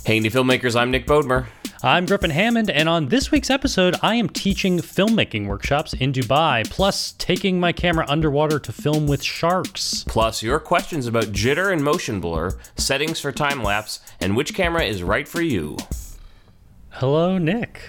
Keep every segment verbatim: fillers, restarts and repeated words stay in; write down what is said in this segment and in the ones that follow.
Hey, indie filmmakers, I'm Nick Bodmer. I'm Griffin Hammond, and on this week's episode, I am teaching filmmaking workshops in Dubai, plus taking my camera underwater to film with sharks. Plus, your questions about jitter and motion blur, settings for time-lapse, and which camera is right for you. Hello, Nick.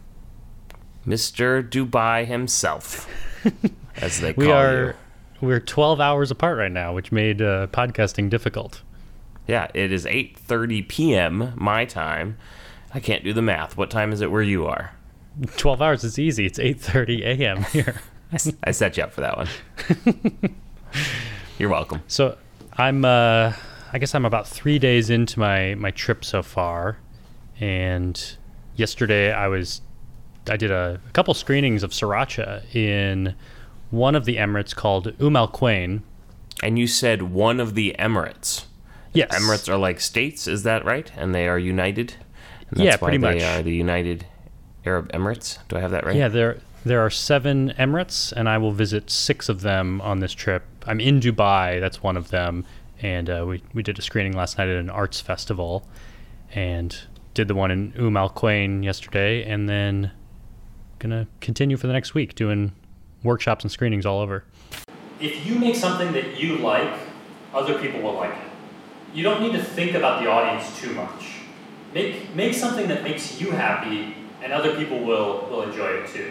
Mister Dubai himself, as they call we are, you. We're twelve hours apart right now, which made uh, podcasting difficult. Yeah, it is eight thirty p.m. my time. I can't do the math. What time is it where you are? twelve hours is easy. It's eight thirty a.m. here. I set you up for that one. You're welcome. So I'm, uh, I guess I'm about three days into my, my trip so far. And yesterday I was, I did a, a couple screenings of Sriracha in one of the Emirates called Umm Al Quwain. And you said one of the Emirates. Yes. Emirates are like states, is that right? And they are united? And that's yeah, pretty why much. They are the United Arab Emirates. Do I have that right? Yeah, there there are seven Emirates, and I will visit six of them on this trip. I'm in Dubai, that's one of them, and uh, we, we did a screening last night at an arts festival, and did the one in Umm Al Quwain yesterday, and then gonna continue for the next week doing workshops and screenings all over. If you make something that you like, other people will like it. You don't need to think about the audience too much. Make make something that makes you happy, and other people will, will enjoy it too.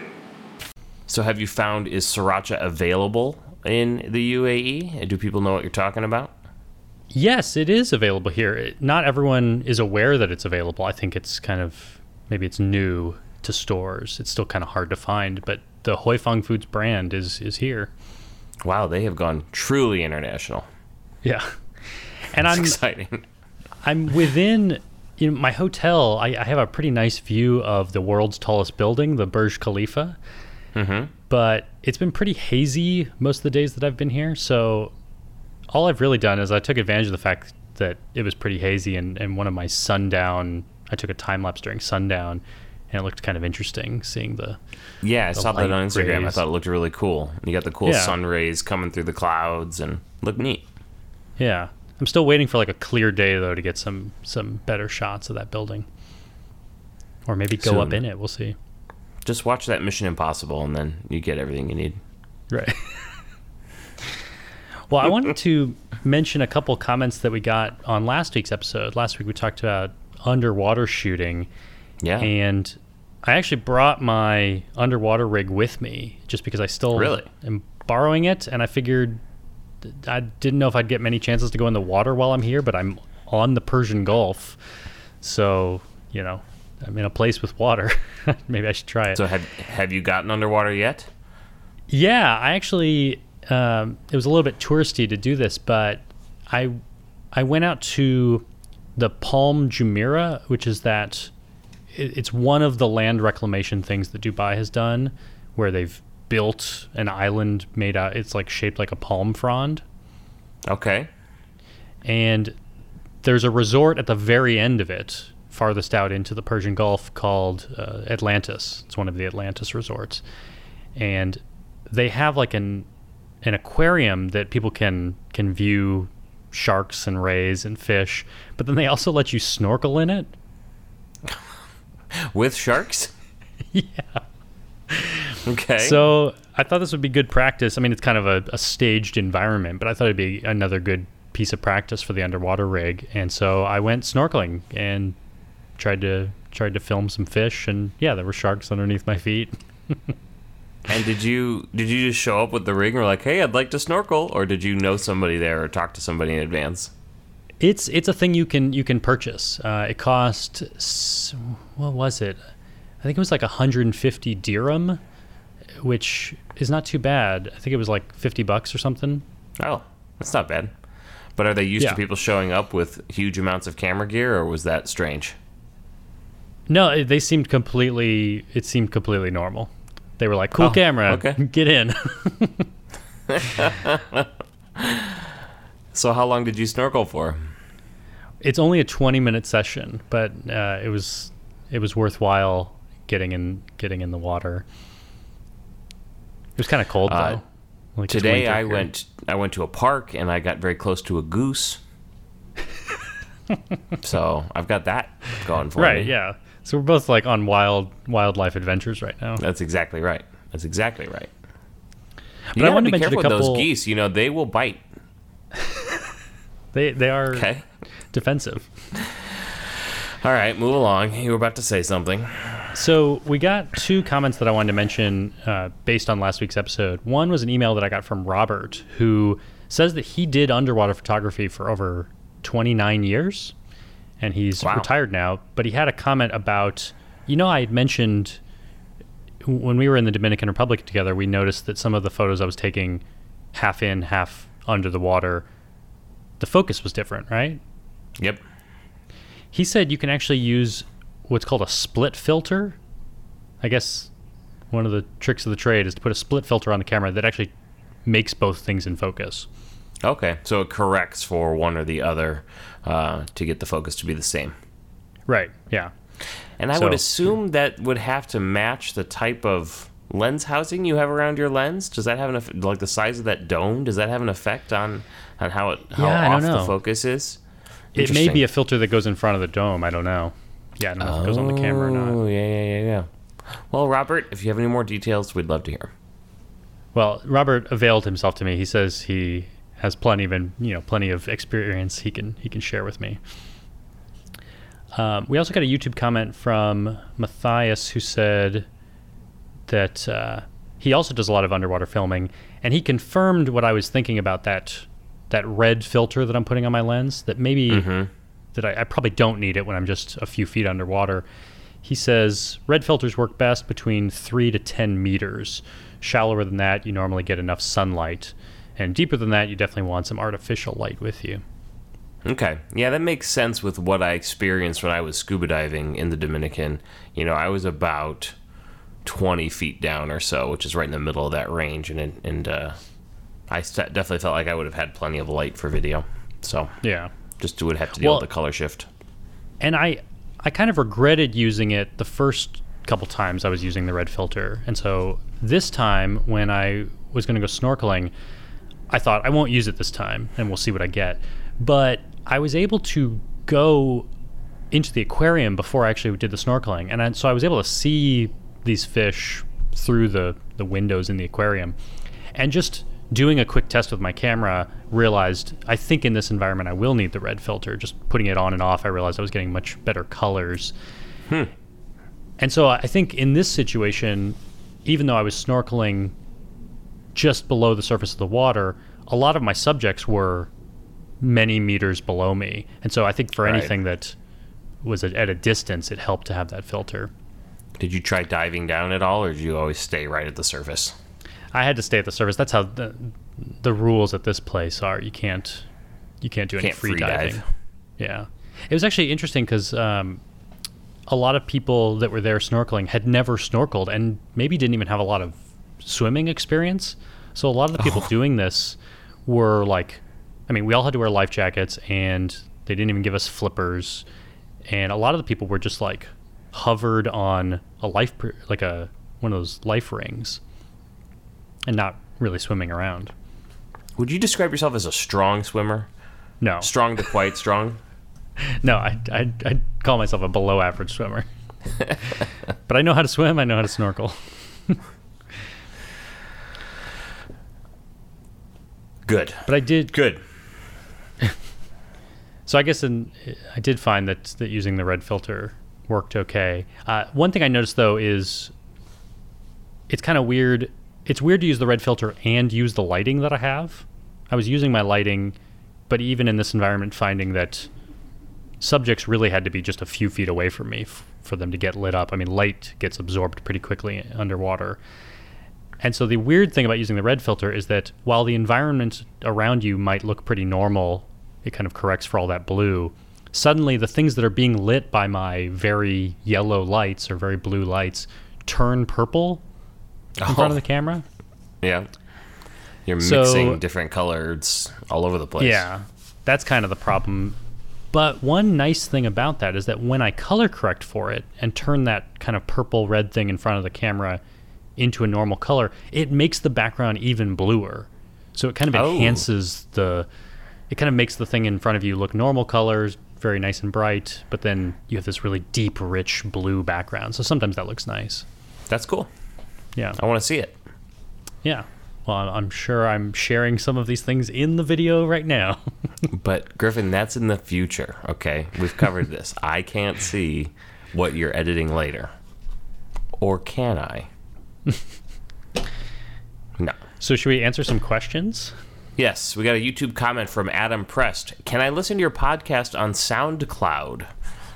So have you found, is Sriracha available in the U A E? Do people know what you're talking about? Yes, it is available here. It, not everyone is aware that it's available. I think it's kind of, maybe it's new to stores. It's still kind of hard to find, but the Hoi Fong Foods brand is is here. Wow, they have gone truly international. Yeah. And That's I'm exciting. I'm within, you know, my hotel. I, I have a pretty nice view of the world's tallest building, the Burj Khalifa. Mm-hmm. But it's been pretty hazy most of the days that I've been here. So all I've really done is I took advantage of the fact that it was pretty hazy, and, and one of my sundown, I took a time lapse during sundown, and it looked kind of interesting seeing the Yeah, I the saw that on Instagram. rays. I thought it looked really cool. You got the cool Yeah. sun rays coming through the clouds and looked neat. Yeah. I'm still waiting for like a clear day though to get some some better shots of that building. Or maybe go Soon. up in it. We'll see. Just watch that Mission Impossible and then you get everything you need. Right. Well, I wanted to mention a couple comments that we got on last week's episode. Last week we talked about underwater shooting. Yeah. And I actually brought my underwater rig with me just because I still Really? am borrowing it, and I figured I didn't know if I'd get many chances to go in the water while I'm here, but I'm on the Persian Gulf. So, you know, I'm in a place with water. Maybe I should try it. So have have you gotten underwater yet? Yeah, I actually, um, it was a little bit touristy to do this, but I I went out to the Palm Jumeirah, which is that, it, it's one of the land reclamation things that Dubai has done, where they've built an island made out, it's like shaped like a palm frond. Okay. And there's a resort at the very end of it, farthest out into the Persian Gulf, called uh, Atlantis. It's one of the Atlantis resorts. And they have like an an aquarium that people can can view sharks and rays and fish, but then they also let you snorkel in it. With sharks? Yeah. Okay. So I thought this would be good practice. I mean, it's kind of a, a staged environment, but I thought it'd be another good piece of practice for the underwater rig. And so I went snorkeling and tried to tried to film some fish, and yeah, there were sharks underneath my feet. And did you did you just show up with the rig and were like, hey, I'd like to snorkel? Or did you know somebody there or talk to somebody in advance? It's it's a thing you can you can purchase. Uh, it cost, s- what was it? I think it was like one hundred fifty dirham, which is not too bad. I think it was like fifty bucks or something. Oh, that's not bad. But are they used Yeah. to people showing up with huge amounts of camera gear, or was that strange? No, it- they seemed completely, it seemed completely normal. They were like, cool Oh, camera, okay. get in. So how long did you snorkel for? It's only a twenty minute session, but uh, it was it was worthwhile getting in getting in the water. It was kind of cold Uh, though. Like, it's Today winter I here. went I went to a park and I got very close to a goose. So I've got that going for Right, me. yeah. So we're both like on wild wildlife adventures right now. That's exactly right. That's exactly right. But You I gotta wanted be to mention careful a with couple. those geese. You know, they will bite. They they are Okay. defensive. All right, move along. You were about to say something. So we got two comments that I wanted to mention uh, based on last week's episode. One was an email that I got from Robert, who says that he did underwater photography for over twenty-nine years, and he's Wow. retired now. But he had a comment about, you know, I had mentioned when we were in the Dominican Republic together, we noticed that some of the photos I was taking half in, half under the water, the focus was different, right? Yep. He said you can actually use what's called a split filter. I guess one of the tricks of the trade is to put a split filter on the camera that actually makes both things in focus. Okay, so it corrects for one or the other uh, to get the focus to be the same. Right, yeah. And I So- would assume that would have to match the type of lens housing you have around your lens. Does that have an effect, like the size of that dome? Does that have an effect on on how it how Yeah, I off don't the know. focus is? It may be Interesting. a filter that goes in front of the dome. I don't know. Yeah, I don't know if it goes on the camera or not. Oh, yeah, yeah, yeah, yeah. Well, Robert, if you have any more details, we'd love to hear. Well, Robert availed himself to me. He says he has plenty of, you know, plenty of experience he can he can share with me. Um, we also got a YouTube comment from Matthias who said that uh, he also does a lot of underwater filming, and he confirmed what I was thinking about that that red filter that I'm putting on my lens. That maybe Mm-hmm. that I, I probably don't need it when I'm just a few feet underwater. He says red filters work best between three to ten meters. Shallower than that, you normally get enough sunlight, and deeper than that, you definitely want some artificial light with you. Okay. Yeah, that makes sense with what I experienced when I was scuba diving in the Dominican. You know, I was about twenty feet down or so, which is right in the middle of that range, and it- and uh, I st- definitely felt like I would have had plenty of light for video. So Yeah. just would have to deal Well- with the color shift. And I, I kind of regretted using it the first couple times I was using the red filter. And so this time when I was going to go snorkeling, I thought I won't use it this time and we'll see what I get. But I was able to go into the aquarium before I actually did the snorkeling. And I, so I was able to see these fish through the, the windows in the aquarium. And just doing a quick test with my camera, realized I think in this environment I will need the red filter. Just putting it on and off, I realized I was getting much better colors. Hmm. And so I think in this situation, even though I was snorkeling just below the surface of the water, a lot of my subjects were many meters below me. And so I think for Right. anything that was at at a distance, it helped to have that filter. Did you try diving down at all, or did you always stay right at the surface? I had to stay at the surface. That's how the, the rules at this place are. You can't you can't do any Can't free, free diving. dive. Yeah, it was actually interesting because um, a lot of people that were there snorkeling had never snorkeled and maybe didn't even have a lot of swimming experience. So a lot of the people Oh. doing this were like, I mean, we all had to wear life jackets and they didn't even give us flippers. And a lot of the people were just like hovered on a life, pr- like a one of those life rings, and not really swimming around. Would you describe yourself as a strong swimmer? No, Strong to quite strong? no, I I I call myself a below average swimmer, but I know how to swim. I know how to snorkel. Good. But I did. Good. So I guess in, I did find that that using the red filter worked okay. Uh, one thing I noticed though is it's kind of weird. It's weird to use the red filter and use the lighting that I have. I was using my lighting, but even in this environment, finding that subjects really had to be just a few feet away from me f- for them to get lit up. I mean, light gets absorbed pretty quickly underwater. And so the weird thing about using the red filter is that while the environment around you might look pretty normal, it kind of corrects for all that blue. Suddenly, the things that are being lit by my very yellow lights or very blue lights turn purple in front of the camera. Yeah. You're So- mixing different colors all over the place. Yeah, that's kind of the problem. But one nice thing about that is that when I color correct for it and turn that kind of purple red thing in front of the camera into a normal color, it makes the background even bluer. So it kind of Oh. enhances the, it kind of makes the thing in front of you look normal colors, very nice and bright, but then you have this really deep, rich blue background. So sometimes that looks nice. That's cool. Yeah. I want to see it. Yeah. Well, I'm sure I'm sharing some of these things in the video right now. But Griffin, that's in the future, okay? We've covered this. I can't see what you're editing later. Or can I? No. So should we answer some questions? Yes, we got a YouTube comment from Adam Prest. Can I listen to your podcast on SoundCloud?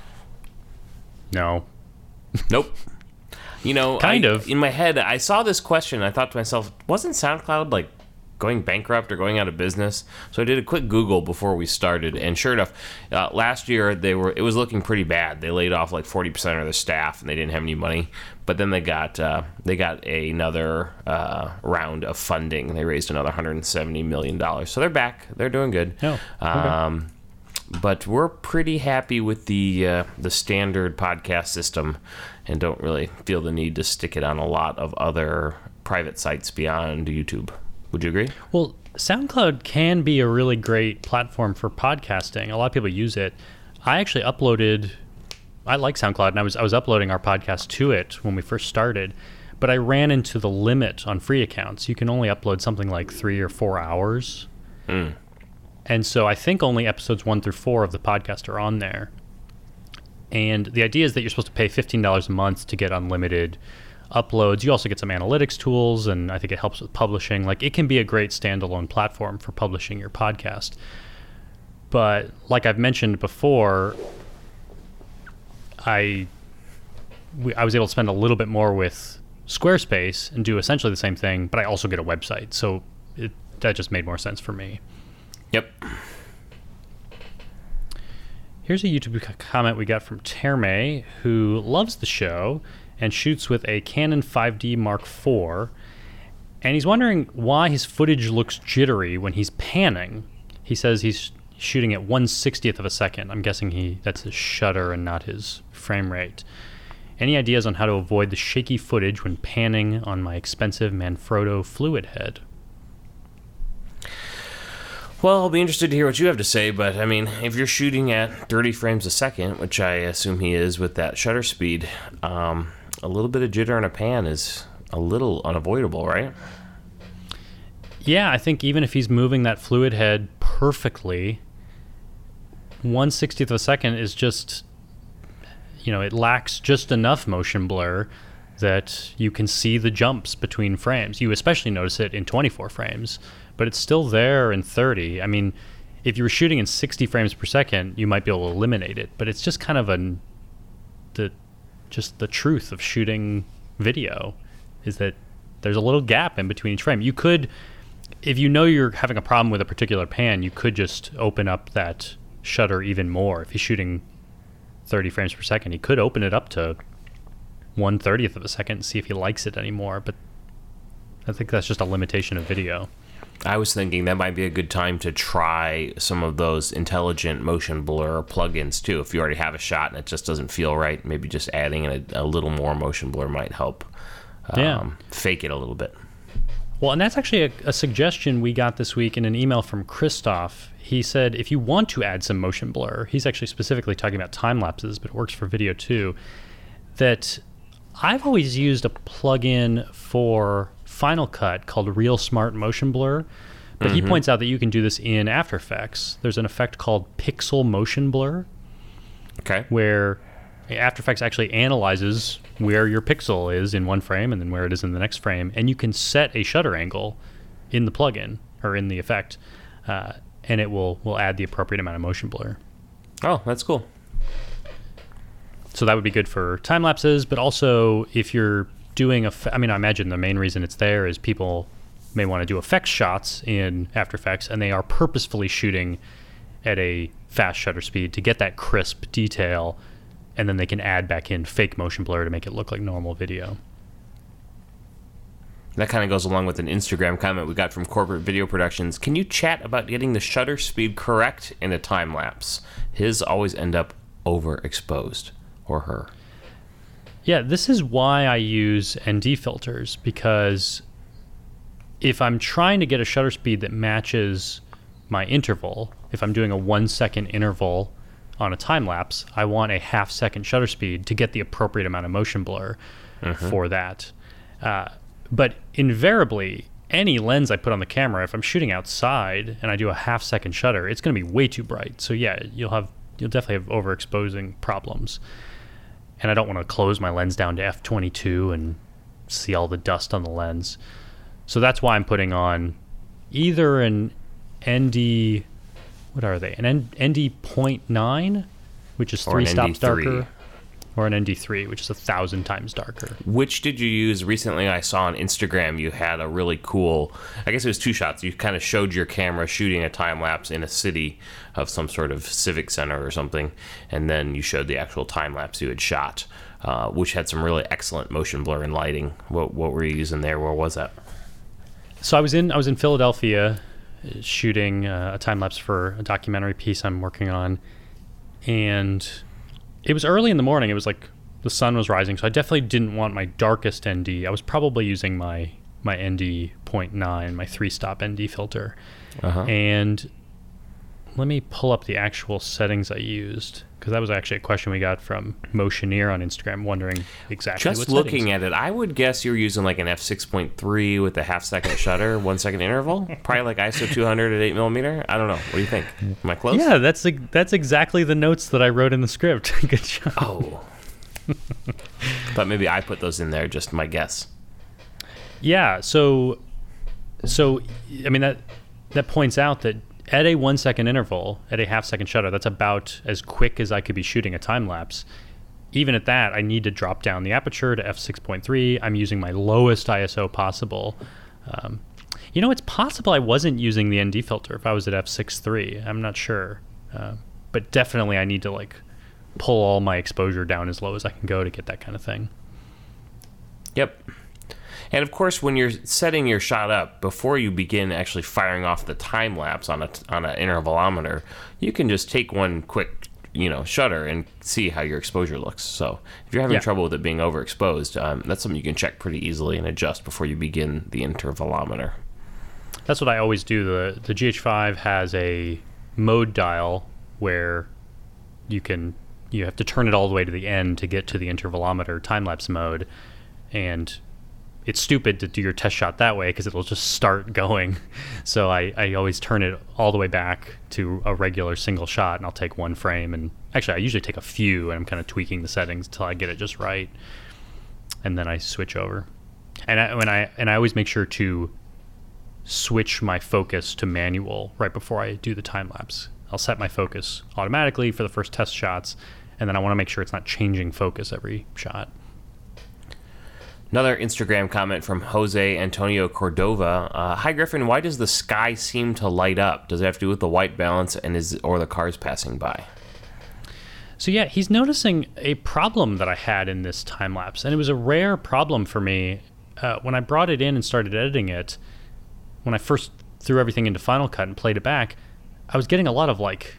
No. Nope. You know, kind I, of. In my head, I saw this question. I thought to myself, wasn't SoundCloud like going bankrupt or going out of business? So I did a quick Google before we started, and sure enough, uh, last year they were it was looking pretty bad. They laid off like forty percent of their staff, and they didn't have any money. But then they got uh, they got another uh, round of funding. They raised another one hundred seventy million dollars. So they're back. They're doing good. Oh, okay. Um, but we're pretty happy with the uh, the standard podcast system, and don't really feel the need to stick it on a lot of other private sites beyond YouTube. Would you agree? Well, SoundCloud can be a really great platform for podcasting. A lot of people use it. I actually uploaded, I like SoundCloud, and I was I was uploading our podcast to it when we first started, but I ran into the limit on free accounts. You can only upload something like three or four hours. Mm. And so I think only episodes one through four of the podcast are on there. And the idea is that you're supposed to pay fifteen dollars a month to get unlimited uploads. You also get some analytics tools, and I think it helps with publishing. Like, it can be a great standalone platform for publishing your podcast. But like I've mentioned before, I we, I was able to spend a little bit more with Squarespace and do essentially the same thing, but I also get a website. So it, that just made more sense for me. Yep. Here's a YouTube comment we got from Terme, who loves the show and shoots with a Canon five D Mark four. And he's wondering why his footage looks jittery when he's panning. He says he's shooting at one sixtieth of a second. I'm guessing he that's his shutter and not his frame rate. Any ideas on how to avoid the shaky footage when panning on my expensive Manfrotto fluid head? Well, I'll be interested to hear what you have to say, but I mean, if you're shooting at thirty frames a second, which I assume he is with that shutter speed, um, a little bit of jitter in a pan is a little unavoidable, right? Yeah, I think even if he's moving that fluid head perfectly, one sixtieth of a second is just, you know, it lacks just enough motion blur that you can see the jumps between frames. You especially notice it in twenty-four frames. But it's still there in thirty. I mean, if you were shooting in sixty frames per second, you might be able to eliminate it. But it's just kind of a, the, just the truth of shooting video is that there's a little gap in between each frame. You could, if you know you're having a problem with a particular pan, you could just open up that shutter even more. If he's shooting thirty frames per second, he could open it up to one thirtieth of a second and see if he likes it anymore. But I think that's just a limitation of video. I was thinking that might be a good time to try some of those intelligent motion blur plugins too. If you already have a shot and it just doesn't feel right, maybe just adding a, a little more motion blur might help um, yeah. fake it a little bit. Well, and that's actually a, a suggestion we got this week in an email from Christoph. He said if you want to add some motion blur, he's actually specifically talking about time lapses, but it works for video too, that I've always used a plugin for Final Cut called Real Smart Motion Blur, but mm-hmm. he points out that you can do this in After Effects. There's an effect called Pixel Motion Blur, okay, where After Effects actually analyzes where your pixel is in one frame and then where it is in the next frame, and you can set a shutter angle in the plugin or in the effect, uh, and it will will add the appropriate amount of motion blur. Oh, that's cool. So that would be good for time lapses, but also if you're doing a, I mean, I imagine the main reason it's there is people may want to do effects shots in After Effects, and they are purposefully shooting at a fast shutter speed to get that crisp detail, and then they can add back in fake motion blur to make it look like normal video. That kind of goes along with an Instagram comment we got from Corporate Video Productions. Can you chat about getting the shutter speed correct in a time lapse? His always end up overexposed, or her. Yeah, this is why I use N D filters, because if I'm trying to get a shutter speed that matches my interval, if I'm doing a one second interval on a time lapse, I want a half second shutter speed to get the appropriate amount of motion blur mm-hmm. for that. Uh, but invariably, any lens I put on the camera, if I'm shooting outside and I do a half second shutter, it's going to be way too bright. So yeah, you'll have you'll definitely have overexposing problems. And I don't want to close my lens down to f twenty-two and see all the dust on the lens. So that's why I'm putting on either an N D, what are they? An N- N D zero point nine, which is three stops darker, or an N D three, which is a thousand times darker. Which did you use recently? I saw on Instagram you had a really cool, I guess it was two shots. You kind of showed your camera shooting a time lapse in a city of some sort of civic center or something, and then you showed the actual time lapse you had shot, uh, which had some really excellent motion blur and lighting. What what were you using there? Where was that? So I was in I was in Philadelphia shooting uh, a time lapse for a documentary piece I'm working on, and it was early in the morning. It was like the sun was rising, so I definitely didn't want my darkest N D. I was probably using my my N D zero point nine, my three-stop N D filter. Uh-huh. And let me pull up the actual settings I used, because that was actually a question we got from Motioneer on Instagram, wondering exactly Just what looking settings. at it, I would guess you're using like an f six point three with a half-second shutter, one-second interval, probably like I S O two hundred at eight millimeter. I don't know. What do you think? Am I close? Yeah, that's that's exactly the notes that I wrote in the script. Good job. Oh. But maybe I put those in there, just my guess. Yeah, so, so I mean, that that points out that at a one second interval, at a half second shutter, that's about as quick as I could be shooting a time lapse. Even at that, I need to drop down the aperture to f six point three. I'm using my lowest I S O possible. Um, you know, it's possible I wasn't using the N D filter if I was at f six point three. I'm not sure. Uh, but definitely I need to like pull all my exposure down as low as I can go to get that kind of thing. Yep. And of course, when you're setting your shot up, before you begin actually firing off the time lapse on a on an intervalometer, you can just take one quick, you know, shutter and see how your exposure looks. So if you're having yeah. trouble with it being overexposed, um, that's something you can check pretty easily and adjust before you begin the intervalometer. That's what I always do. The the G H five has a mode dial where you can you have to turn it all the way to the end to get to the intervalometer time lapse mode, and it's stupid to do your test shot that way because it'll just start going. So I, I always turn it all the way back to a regular single shot, and I'll take one frame. And actually, I usually take a few, and I'm kind of tweaking the settings until I get it just right, and then I switch over. And I, when I and I always make sure to switch my focus to manual right before I do the time lapse. I'll set my focus automatically for the first test shots, and then I want to make sure it's not changing focus every shot. Another Instagram comment from Jose Antonio Cordova. Uh, Hi, Griffin. Why does the sky seem to light up? Does it have to do with the white balance and is or the cars passing by? So yeah, he's noticing a problem that I had in this time lapse, and it was a rare problem for me. Uh, when I brought it in and started editing it, when I first threw everything into Final Cut and played it back, I was getting a lot of like,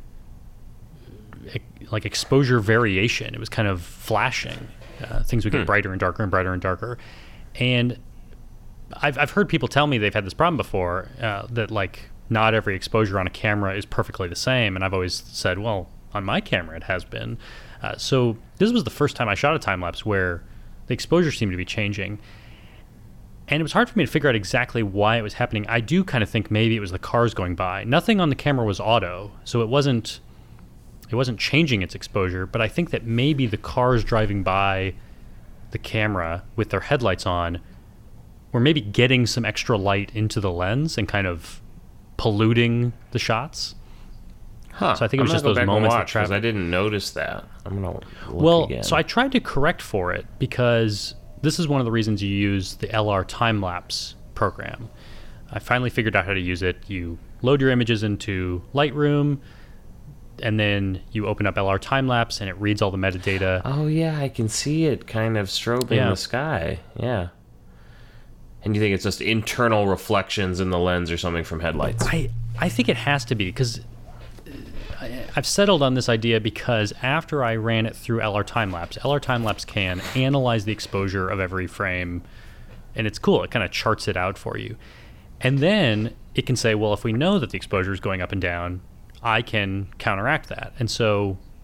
like exposure variation. It was kind of flashing. Uh, things would get hmm. brighter and darker and brighter and darker. And I've I've heard people tell me they've had this problem before, uh, that like not every exposure on a camera is perfectly the same. And I've always said, well, on my camera it has been. Uh, so this was the first time I shot a time lapse where the exposure seemed to be changing. And it was hard for me to figure out exactly why it was happening. I do kind of think maybe it was the cars going by. Nothing on the camera was auto, so it wasn't it wasn't changing its exposure, but I think that maybe the cars driving by the camera with their headlights on were maybe getting some extra light into the lens and kind of polluting the shots. Huh. So I think it was I'm just gonna those go back moments and that watch, traveled. I didn't notice that. I'm gonna look well, again. So I tried to correct for it because this is one of the reasons you use the L R time-lapse program. I finally figured out how to use it. You load your images into Lightroom, and then you open up L R time-lapse, and it reads all the metadata. Oh, yeah, I can see it kind of strobing Yeah. the sky. Yeah. And you think it's just internal reflections in the lens or something from headlights? I, I think it has to be, because I've settled on this idea because after I ran it through L R time-lapse, L R time-lapse can analyze the exposure of every frame, and it's cool. It kind of charts it out for you. And then it can say, well, if we know that the exposure is going up and down, I can counteract that. And so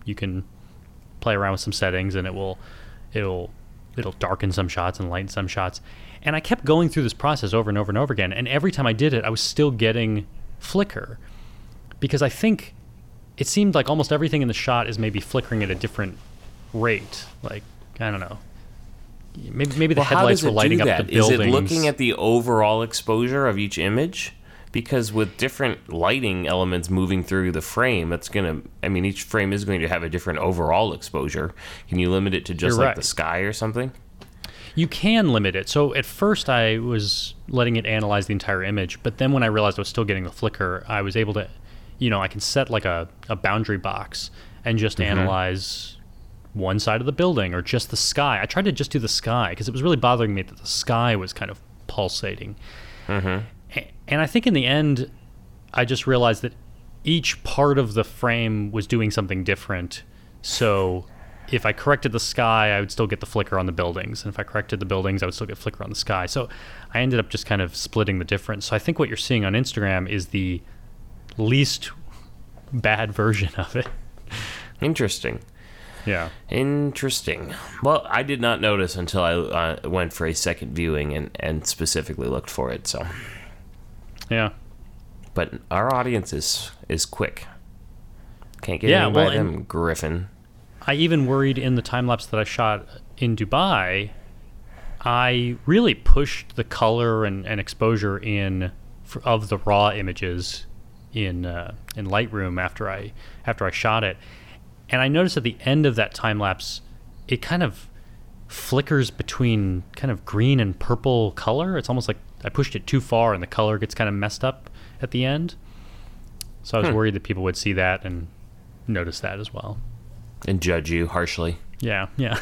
you can play around with some settings, and it will it'll it'll darken some shots and lighten some shots. And I kept going through this process over and over and over again, and every time I did it, I was still getting flicker, because I think it seemed like almost everything in the shot is maybe flickering at a different rate. Like, I don't know. Maybe, maybe the well, headlights were lighting up the buildings. Is it looking at the overall exposure of each image? Because with different lighting elements moving through the frame, that's going to, I mean, each frame is going to have a different overall exposure. Can you limit it to just You're like right. the sky or something? You can limit it. So at first I was letting it analyze the entire image, but then when I realized I was still getting the flicker, I was able to, you know, I can set like a, a boundary box and just mm-hmm. analyze one side of the building or just the sky. I tried to just do the sky because it was really bothering me that the sky was kind of pulsating. Mm-hmm. And I think in the end, I just realized that each part of the frame was doing something different. So if I corrected the sky, I would still get the flicker on the buildings. And if I corrected the buildings, I would still get flicker on the sky. So I ended up just kind of splitting the difference. So I think what you're seeing on Instagram is the least bad version of it. Interesting. Yeah. Interesting. Well, I did not notice until I uh, went for a second viewing and, and specifically looked for it. So, yeah. But our audience is, is quick. Can't get yeah, any well, by them, Griffin. I even worried in the time lapse that I shot in Dubai, I really pushed the color and, and exposure in for, of the raw images in uh, in Lightroom after I after I shot it. And I noticed at the end of that time lapse, it kind of flickers between kind of green and purple color. It's almost like I pushed it too far and the color gets kind of messed up at the end. So I was hmm. worried that people would see that and notice that as well. And judge you harshly. Yeah, yeah.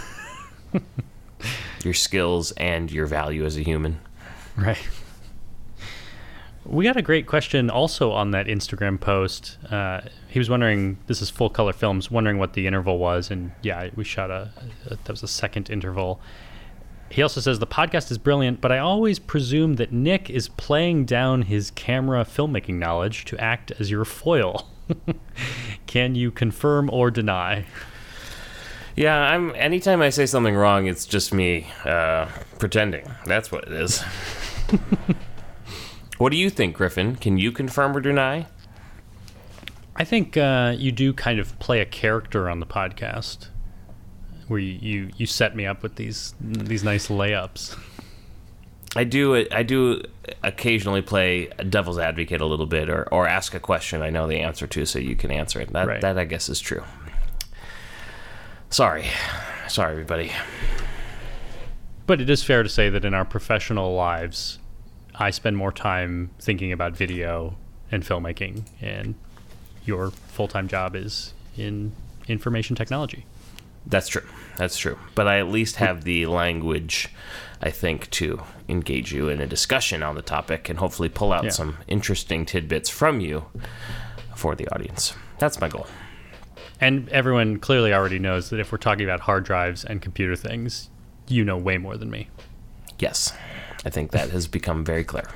Your skills and your value as a human. Right. We got a great question also on that Instagram post. Uh, he was wondering, this is Full Color Films, wondering what the interval was. And yeah, we shot a, a that was a second interval. He also says, the podcast is brilliant, but I always presume that Nick is playing down his camera filmmaking knowledge to act as your foil. Can you confirm or deny? Yeah, I'm. Anytime I say something wrong, it's just me uh, pretending. That's what it is. What do you think, Griffin? Can you confirm or deny? I think uh, you do kind of play a character on the podcast, where you, you, you set me up with these these nice layups. I do. I do occasionally play devil's advocate a little bit, or, or ask a question I know the answer to, so you can answer it. That right. that I guess is true. Sorry, sorry, everybody. But it is fair to say that in our professional lives, I spend more time thinking about video and filmmaking, and your full-time job is in information technology. That's true. That's true. But I at least have the language, I think, to engage you in a discussion on the topic and hopefully pull out yeah. some interesting tidbits from you for the audience. That's my goal. And everyone clearly already knows that if we're talking about hard drives and computer things, you know way more than me. Yes. I think that has become very clear.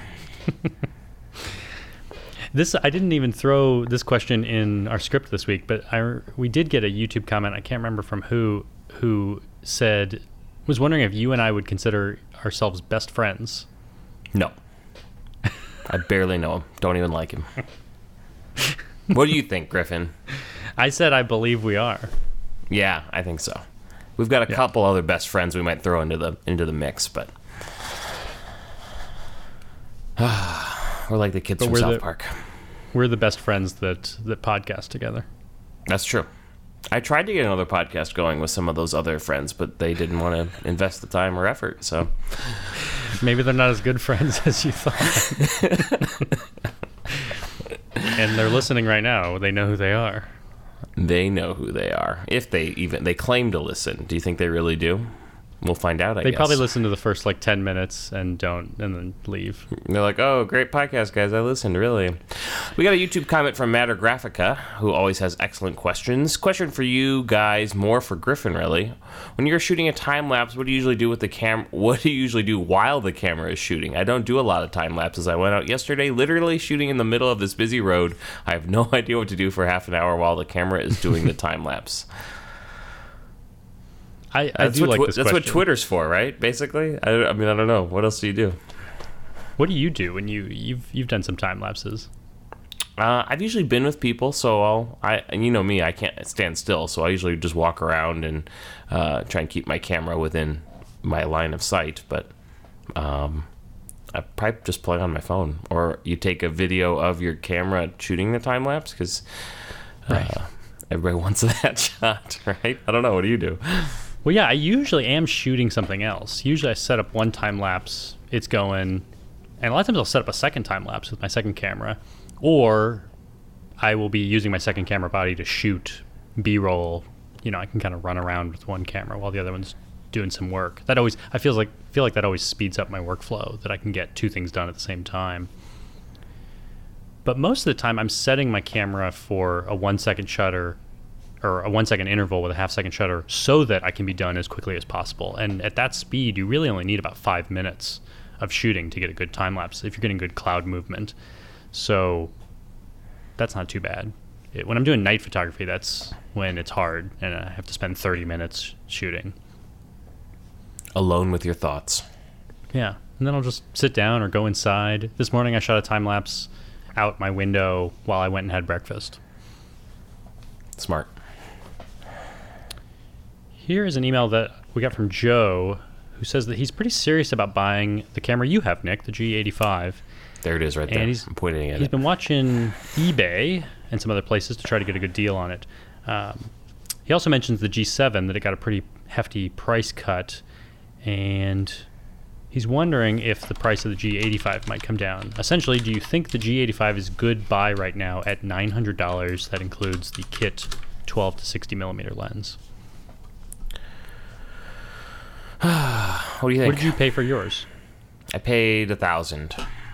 This I didn't even throw this question in our script this week, but I, we did get a YouTube comment. I can't remember from who, who said, was wondering if you and I would consider ourselves best friends. No. I barely know him. Don't even like him. What do you think, Griffin? I said I believe we are. Yeah, I think so. We've got a yeah. couple other best friends we might throw into the into the mix, but we're like the kids but from South the, Park. We're the best friends that, that podcast together. That's true. I tried to get another podcast going with some of those other friends, but they didn't want to invest the time or effort, so... Maybe they're not as good friends as you thought. And they're listening right now. They know who they are. They know who they are. If they even... They claim to listen. Do you think they really do? we'll find out, I They guess. probably listen to the first like ten minutes and don't, and then leave. They're like, oh, great podcast, guys. I listened, really. We got a YouTube comment from Matter Graphica, who always has excellent questions. Question for you guys, more for Griffin, really. When you're shooting a time lapse, what do you usually do with the cam? What do you usually do while the camera is shooting? I don't do a lot of time lapses. I went out yesterday, literally shooting in the middle of this busy road. I have no idea what to do for half an hour while the camera is doing the time lapse. I, I That's, do what, like twi- this that's what question. Twitter's for, right? Basically, I, I mean, I don't know. What else do you do? What do you do when you you've you've done some time lapses? Uh, I've usually been with people, so I'll, I, and you know me, I can't stand still, so I usually just walk around and uh, try and keep my camera within my line of sight. But um, I probably just play on my phone, or you take a video of your camera shooting the time lapse because uh, Right. everybody wants that shot, right? I don't know. What do you do? Well, yeah, I usually am shooting something else. Usually I set up one time lapse, it's going, and a lot of times I'll set up a second time lapse with my second camera, or I will be using my second camera body to shoot B-roll. You know, I can kind of run around with one camera while the other one's doing some work. That always, I feel like feel like that always speeds up my workflow, that I can get two things done at the same time. But most of the time I'm setting my camera for a one second shutter or a one second interval with a half second shutter so that I can be done as quickly as possible. And at that speed, you really only need about five minutes of shooting to get a good time lapse if you're getting good cloud movement. So that's not too bad. It, when I'm doing night photography, that's when it's hard and I have to spend thirty minutes shooting. Alone with your thoughts. Yeah. And then I'll just sit down or go inside. This morning I shot a time lapse out my window while I went and had breakfast. Smart. Here is an email that we got from Joe, who says that he's pretty serious about buying the camera you have, Nick, the G eighty-five. There it is right And there. he's- I'm pointing at He's it. been watching eBay and some other places to try to get a good deal on it. Um, he also mentions the G seven, that it got a pretty hefty price cut, and he's wondering if the price of the G eighty-five might come down. Essentially, do you think the G eighty-five is good buy right now at nine hundred dollars? That includes the kit twelve to sixty millimeter lens. What do you think? What did you pay for yours? I paid a thousand.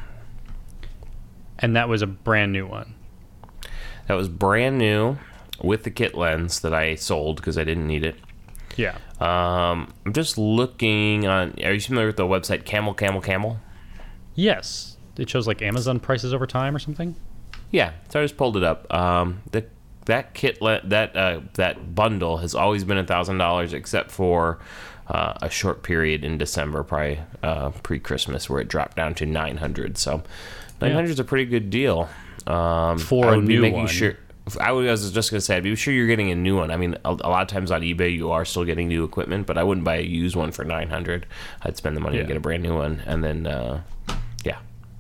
And that was a brand new one. That was brand new with the kit lens that I sold because I didn't need it. Yeah. Um, I'm just looking on. Are you familiar with the website Camel Camel Camel? Yes. It shows like Amazon prices over time or something. Yeah, so I just pulled it up. Um, the that kit le- that uh, that bundle has always been a thousand dollars, except for uh, a short period in December, probably uh, pre-Christmas, where it dropped down to nine hundred. So nine hundred is a pretty good deal. Um, For I a would be new making one. Sure, I was just gonna say, I'd be sure you're getting a new one. I mean, a, a lot of times on eBay you are still getting new equipment, but I wouldn't buy a used one for nine hundred. I'd spend the money Yeah. to get a brand new one, and then uh, yeah.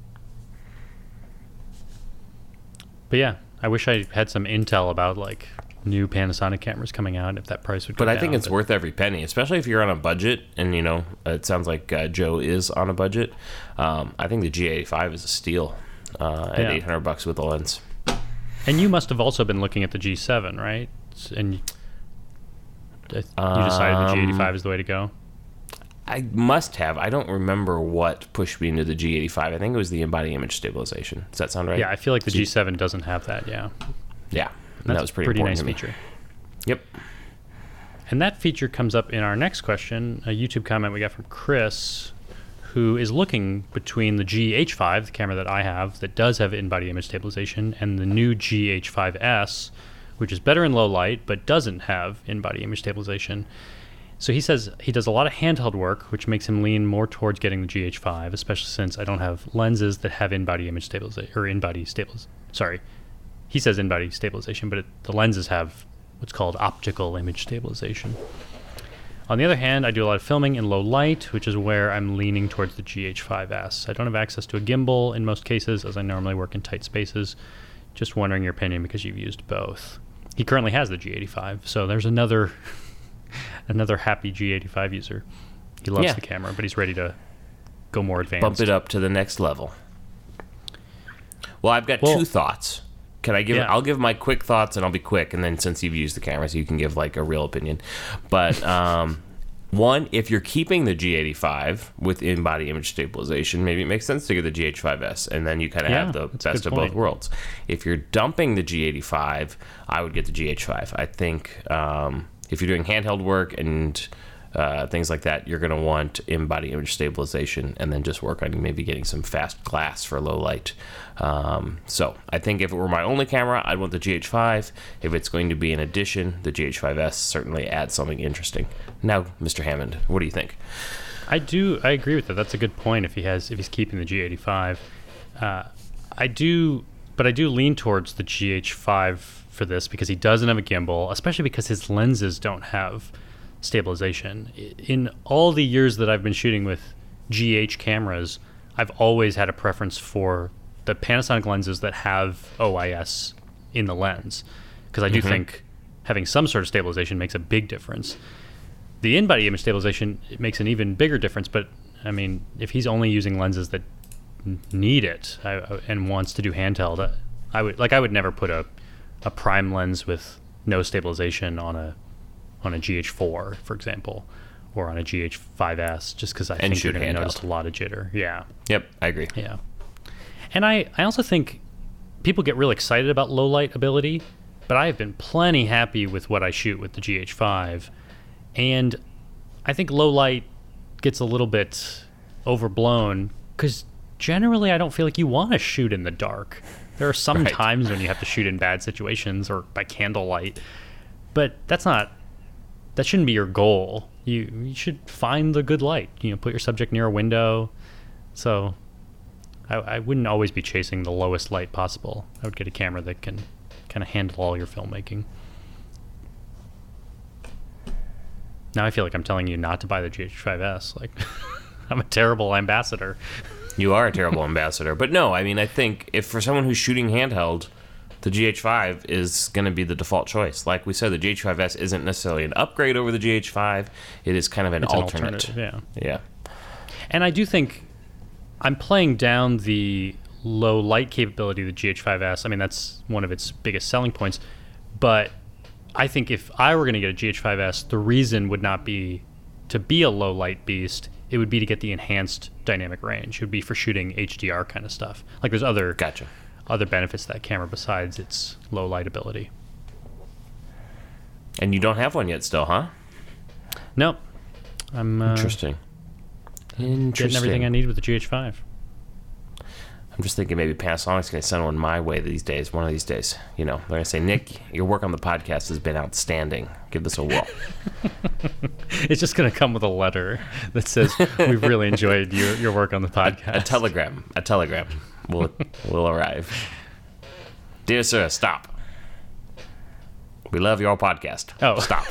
But yeah, I wish I had some intel about like new Panasonic cameras coming out, if that price would go But I down, think it's but- worth every penny, especially if you're on a budget. And you know, it sounds like uh, Joe is on a budget. Um, I think the G eighty-five is a steal uh, at Yeah. eight hundred bucks with the lens. And you must have also been looking at the G seven, right? S- And you, you decided the G eighty-five is the way to go. I must have. I don't remember what pushed me into the G eighty-five. I think it was the in-body image stabilization. Does that sound right? Yeah, I feel like the So- G seven doesn't have that. Yeah, Yeah, And that's that was pretty, a pretty important nice to me. feature. Yep. And that feature comes up in our next question, a YouTube comment we got from Chris, who is looking between the G H five, the camera that I have that does have in-body image stabilization, and the new G H five S, which is better in low light but doesn't have in-body image stabilization. So he says he does a lot of handheld work, which makes him lean more towards getting the G H five, especially since I don't have lenses that have in-body image stabilization, or in-body stabilization. Sorry, he says in-body stabilization, but it, the lenses have what's called optical image stabilization. On the other hand, I do a lot of filming in low light, which is where I'm leaning towards the G H five S. I don't have access to a gimbal in most cases, as I normally work in tight spaces. Just wondering your opinion because you've used both. He currently has the G eighty-five, so there's another another happy G eighty-five user. He loves Yeah. the camera, but he's ready to go more advanced. Bump it up to the next level. Well, I've got Well- two thoughts. Can I give? Yeah. I'll give my quick thoughts, and I'll be quick. And then since you've used the cameras, you can give like a real opinion. But um, One, if you're keeping the G eighty-five with in-body image stabilization, maybe it makes sense to get the G H five S, and then you kind of Yeah, have the that's a best good of both point. worlds. If you're dumping the G eighty-five, I would get the G H five. I think um, if you're doing handheld work and uh, things like that, you're going to want in-body image stabilization, and then just work on maybe getting some fast glass for low light. Um, so I think if it were my only camera, I'd want the G H five. If it's going to be an addition, the G H five S certainly adds something interesting. Now, Mister Hammond, what do you think? I do. I agree with that. That's a good point. If he has, if he's keeping the G eighty-five, uh, I do. But I do lean towards the G H five for this because he doesn't have a gimbal, especially because his lenses don't have stabilization. I- In all the years that I've been shooting with G H cameras, I've always had a preference for the Panasonic lenses that have O I S in the lens, because I do Mhm. think having some sort of stabilization makes a big difference. The in-body image stabilization, it makes an even bigger difference, but I mean, if he's only using lenses that n- need it I, I- and wants to do handheld, I, I would like I would never put a, a prime lens with no stabilization on a on a G H four, for example, or on a G H five S, just because I And think shoot you're going to handheld. notice a lot of jitter. Yeah, Yep, I agree. yeah. And I, I also think people get real excited about low light ability, but I have been plenty happy with what I shoot with the G H five. And I think low light gets a little bit overblown because generally I don't feel like you want to shoot in the dark. There are some Right. times when you have to shoot in bad situations or by candlelight, but that's not, that shouldn't be your goal. You, you should find the good light, you know, put your subject near a window. So I, I wouldn't always be chasing the lowest light possible. I would get a camera that can kind of handle all your filmmaking. Now I feel like I'm telling you not to buy the G H five S. Like, I'm a terrible ambassador. You are a terrible ambassador. But no, I mean, I think if for someone who's shooting handheld, the G H five is going to be the default choice. Like we said, the G H five S isn't necessarily an upgrade over the G H five. It is kind of an It's an alternate. alternative, yeah. Yeah. And I do think I'm playing down the low light capability of the G H five S. I mean, that's one of its biggest selling points. But I think if I were going to get a G H five S, the reason would not be to be a low light beast. It would be to get the enhanced dynamic range. It would be for shooting H D R kind of stuff. Like there's other Gotcha. other benefits to that camera besides its low light ability. And you don't have one yet still, huh? Nope. I'm uh, Interesting. Interesting. getting everything I need with the G H five. I'm just thinking maybe Panasonic's going to send one my way these days, one of these days. You know, they're going to say, Nick, your work on the podcast has been outstanding. Give this a whirl. It's just going to come with a letter that says, we've really enjoyed your, your work on the podcast. A telegram. A telegram will will arrive. Dear sir, stop. We love your podcast. Oh. Stop.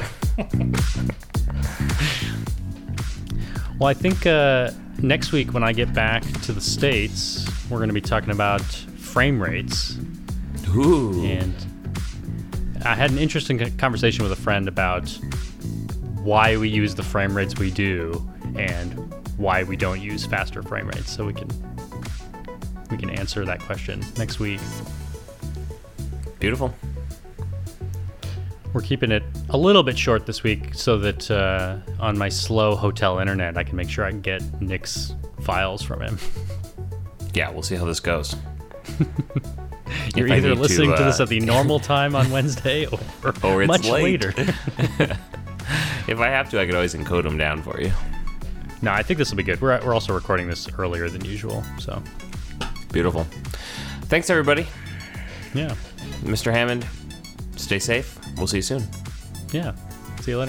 Well, I think uh, next week when I get back to the States, we're going to be talking about frame rates. Ooh. And I had an interesting co- conversation with a friend about why we use the frame rates we do and why we don't use faster frame rates. So we can we can answer that question next week. Beautiful. We're keeping it a little bit short this week so that uh, on my slow hotel internet, I can make sure I can get Nick's files from him. Yeah, we'll see how this goes. You're If I either need to, listening to, this uh, at the normal time on Wednesday or, Or it's much late. later. If I have to, I could always encode them down for you. No, I think this will be good. We're, we're also recording this earlier than usual, so Beautiful. Thanks, everybody. yeah. Mister Hammond, stay safe. We'll see you soon. Yeah. See you later.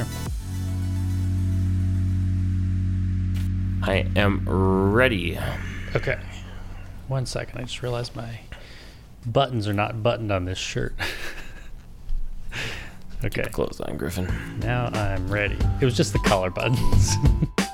I am ready. Okay. One second. I just realized my buttons are not buttoned on this shirt. Okay. Close on, Griffin. Now I'm ready. It was just the collar buttons.